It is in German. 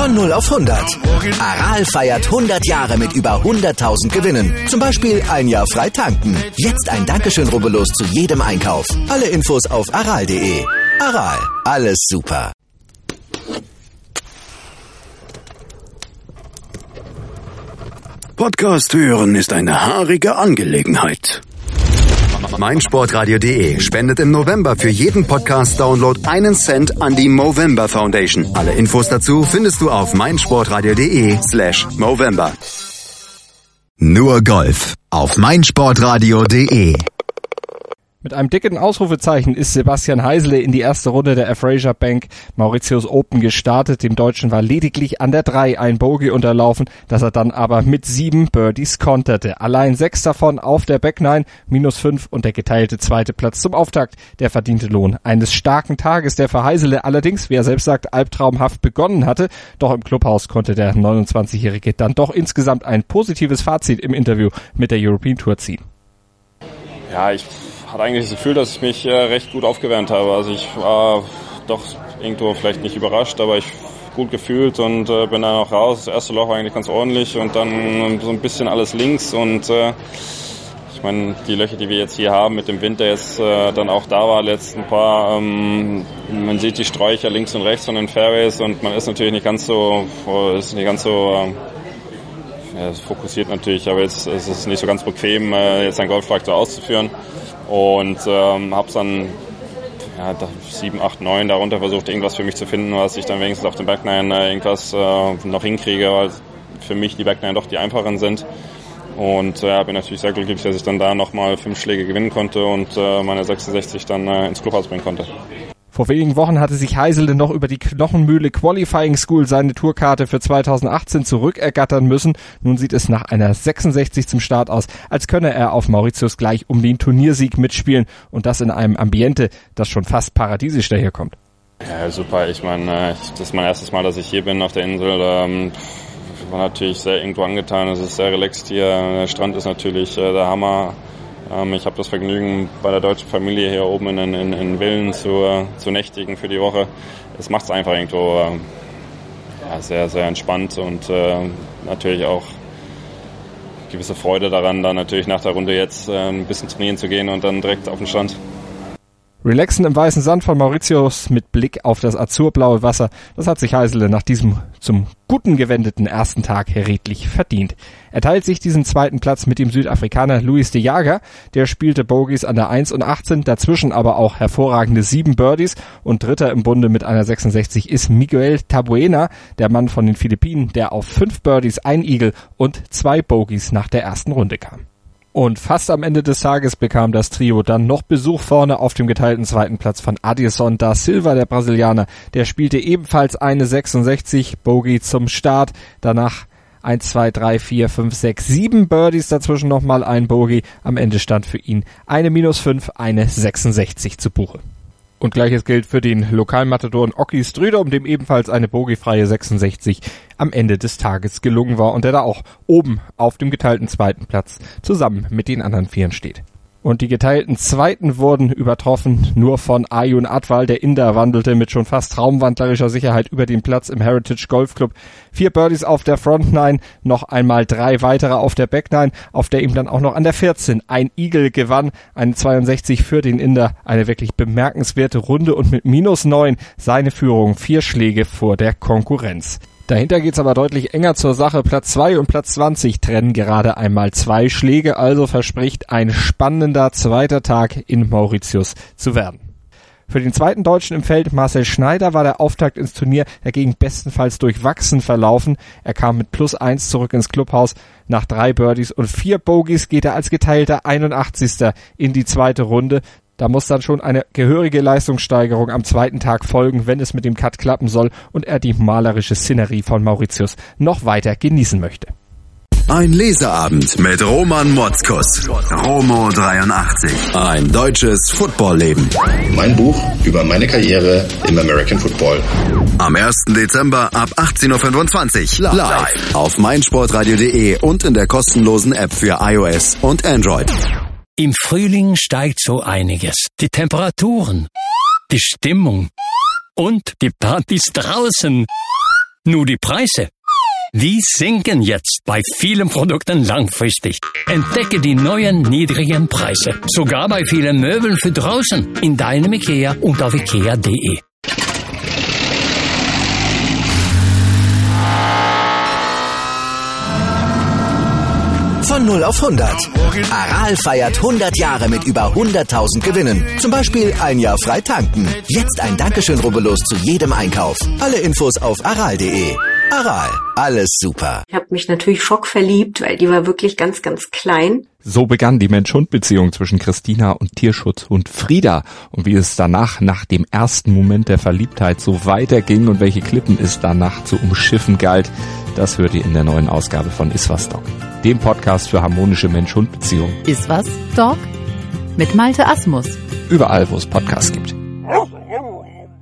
Von 0 auf 100. Aral feiert 100 Jahre mit über 100.000 Gewinnen. Zum Beispiel ein Jahr frei tanken. Jetzt ein Dankeschön, rubbellos zu jedem Einkauf. Alle Infos auf aral.de. Aral, alles super. Podcast hören ist eine haarige Angelegenheit. meinsportradio.de spendet im November für jeden Podcast-Download 1 Cent an die Movember Foundation. Alle Infos dazu findest du auf meinsportradio.de/Movember. Nur Golf auf meinsportradio.de. Mit einem dicken Ausrufezeichen ist Sebastian Heisele in die erste Runde der Fraser Bank Mauritius Open gestartet. Dem Deutschen war lediglich an der 3 ein Bogey unterlaufen, das er dann aber mit 7 Birdies konterte. Allein 6 davon auf der Back 9, -5 und der geteilte zweite Platz zum Auftakt. Der verdiente Lohn eines starken Tages, der für Heisele allerdings, wie er selbst sagt, albtraumhaft begonnen hatte. Doch im Clubhaus konnte der 29-Jährige dann doch insgesamt ein positives Fazit im Interview mit der European Tour ziehen. Ja, ich hatte eigentlich das Gefühl, dass ich mich recht gut aufgewärmt habe. Also ich war doch irgendwo vielleicht nicht überrascht, aber ich gut gefühlt und bin dann auch raus. Das erste Loch war eigentlich ganz ordentlich und dann so ein bisschen alles links und ich meine, die Löcher, die wir jetzt hier haben mit dem Wind, der jetzt dann auch da war, letzten paar, man sieht die Sträucher links und rechts von den Fairways und man ist natürlich nicht ganz so es fokussiert natürlich, aber jetzt ist es nicht so ganz bequem, jetzt einen Golfschlag so auszuführen. Und habe dann 7, 8, 9 darunter versucht, irgendwas für mich zu finden, was ich dann wenigstens auf dem Back 9 irgendwas noch hinkriege, weil für mich die Back 9 doch die einfachen sind. Und bin natürlich sehr glücklich, dass ich dann da nochmal 5 Schläge gewinnen konnte und meine 66 dann ins Clubhaus bringen konnte. Vor wenigen Wochen hatte sich Heisele noch über die Knochenmühle Qualifying School seine Tourkarte für 2018 zurückergattern müssen. Nun sieht es nach einer 66 zum Start aus, als könne er auf Mauritius gleich um den Turniersieg mitspielen und das in einem Ambiente, das schon fast paradiesisch daherkommt. Ja, super. Ich meine, das ist mein erstes Mal, dass ich hier bin auf der Insel. War natürlich sehr irgendwo angetan. Es ist sehr relaxed hier. Der Strand ist natürlich der Hammer. Ich habe das Vergnügen, bei der deutschen Familie hier oben in Villen zu nächtigen für die Woche. Es macht es einfach irgendwo sehr, sehr entspannt und natürlich auch gewisse Freude daran, dann natürlich nach der Runde jetzt ein bisschen trainieren zu gehen und dann direkt auf den Strand. Relaxen im weißen Sand von Mauritius mit Blick auf das azurblaue Wasser, das hat sich Heisele nach diesem zum guten gewendeten ersten Tag redlich verdient. Er teilt sich diesen zweiten Platz mit dem Südafrikaner Luis de Jager, der spielte Bogies an der 1 und 18, dazwischen aber auch hervorragende 7 Birdies und dritter im Bunde mit einer 66 ist Miguel Tabuena, der Mann von den Philippinen, der auf 5 Birdies, 1 Eagle und 2 Bogies nach der ersten Runde kam. Und fast am Ende des Tages bekam das Trio dann noch Besuch vorne auf dem geteilten zweiten Platz von Adilson da Silva, der Brasilianer. Der spielte ebenfalls eine 66, Bogey zum Start. Danach 1, 2, 3, 4, 5, 6, 7 Birdies, dazwischen nochmal ein Bogey. Am Ende stand für ihn eine -5, eine 66 zu Buche. Und Gleiches gilt für den Lokalmatadoren Oki Strydom, dem ebenfalls eine bogiefreie 66 am Ende des Tages gelungen war und der da auch oben auf dem geteilten zweiten Platz zusammen mit den anderen Vieren steht. Und die geteilten Zweiten wurden übertroffen nur von Arjun Adwal. Der Inder wandelte mit schon fast traumwandlerischer Sicherheit über den Platz im Heritage Golf Club. 4 Birdies auf der Front 9, noch einmal 3 weitere auf der Back 9, auf der ihm dann auch noch an der 14 ein Eagle gewann. Eine 62 für den Inder, eine wirklich bemerkenswerte Runde und mit -9 seine Führung 4 Schläge vor der Konkurrenz. Dahinter geht's aber deutlich enger zur Sache. Platz 2 und Platz 20 trennen gerade einmal 2 Schläge, also verspricht ein spannender zweiter Tag in Mauritius zu werden. Für den zweiten Deutschen im Feld, Marcel Schneider, war der Auftakt ins Turnier dagegen bestenfalls durchwachsen verlaufen. Er kam mit +1 zurück ins Clubhaus. Nach 3 Birdies und 4 Bogies geht er als geteilter 81. in die zweite Runde. Da muss dann schon eine gehörige Leistungssteigerung am zweiten Tag folgen, wenn es mit dem Cut klappen soll und er die malerische Szenerie von Mauritius noch weiter genießen möchte. Ein Leseabend mit Roman Motzkus. Romo 83. Ein deutsches Footballleben. Mein Buch über meine Karriere im American Football. Am 1. Dezember ab 18.25 Uhr live auf meinsportradio.de und in der kostenlosen App für iOS und Android. Im Frühling steigt so einiges. Die Temperaturen, die Stimmung und die Partys draußen. Nur die Preise, die sinken jetzt bei vielen Produkten langfristig. Entdecke die neuen niedrigen Preise. Sogar bei vielen Möbeln für draußen in deinem IKEA und auf ikea.de. Von 0 auf 100. Aral feiert 100 Jahre mit über 100.000 Gewinnen. Zum Beispiel ein Jahr frei tanken. Jetzt ein Dankeschön, rubbellos zu jedem Einkauf. Alle Infos auf aral.de. Aral, alles super. Ich habe mich natürlich schockverliebt, weil die war wirklich ganz, ganz klein. So begann die Mensch-Hund-Beziehung zwischen Christina und Tierschutzhund Frieda. Und wie es danach, nach dem ersten Moment der Verliebtheit, so weiterging und welche Klippen es danach zu umschiffen galt, das hört ihr in der neuen Ausgabe von Iswas Dog, dem Podcast für harmonische Mensch-Hund-Beziehungen. Iswas Dog mit Malte Asmus. Überall, wo es Podcasts gibt.